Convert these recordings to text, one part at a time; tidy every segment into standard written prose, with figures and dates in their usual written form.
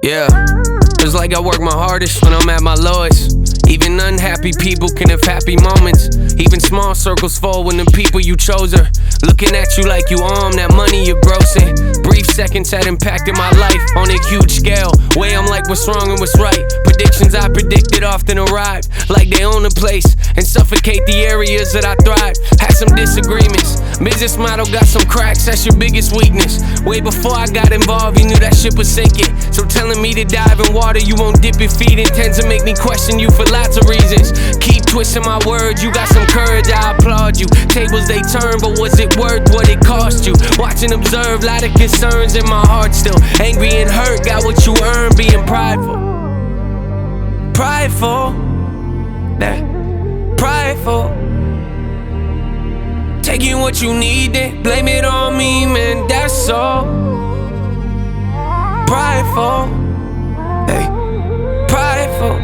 Yeah, it's like I work my hardest when I'm at my lowest. Even unhappy people can have happy moments. Even small circles fall when the people you chose are looking at you like you own that money you're grossing. Brief seconds had impacted my life on a huge scale. Way I'm like what's wrong and what's right. Predictions I predicted often arrive like they own a place and suffocate the areas that I thrive. Had some disagreements. Business model got some cracks, that's your biggest weakness. Way before I got involved, you knew that shit was sinking. So telling me to dive in water you won't dip your feet in tends to make me question you for lots of reasons. Keep twisting my words, you got some courage, I applaud you. Tables they turn, but was it worth what it cost you? Watch and observe, lot of concerns in my heart still. Angry and hurt, got what you earned, being prideful. Prideful, that prideful. Taking what you need, then blame it on me, man, that's all. Prideful, hey, prideful.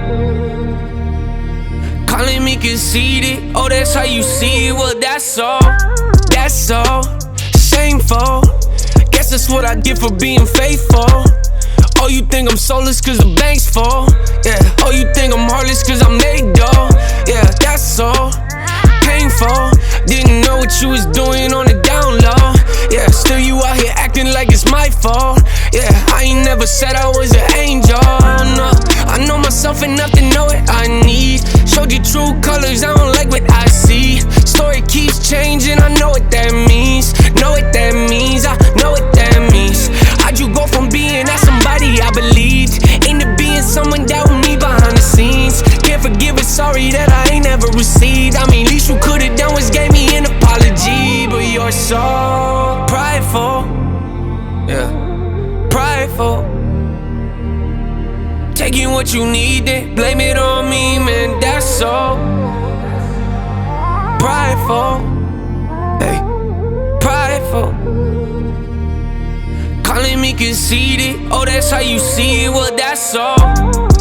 Calling me conceited, oh that's how you see it, well that's all. That's all, shameful. Guess that's what I get for being faithful. Oh you think I'm soulless cause the bank's full. Yeah, oh you think I'm heartless cause I made dough. Yeah, that's all, painful. Didn't know what you was doing on the down low. Yeah, still you out here acting like it's my fault. Yeah, I ain't never said I was an angel, no. I know myself enough to know what I need. Showed you true colors, I don't like what I see. Story keeps changing, I know what that means. Know what that means, I know what that means. How'd you go from being that somebody I believed into being someone doubting me behind the scenes? Can't forgive it, sorry that I ain't ever received. I mean, least you could've done was gave me an apology. But you're so prideful, yeah, prideful. Taking what you need, then blame it on me, man, that's all. Prideful, hey, prideful. Calling me conceited, oh that's how you see it, well that's all.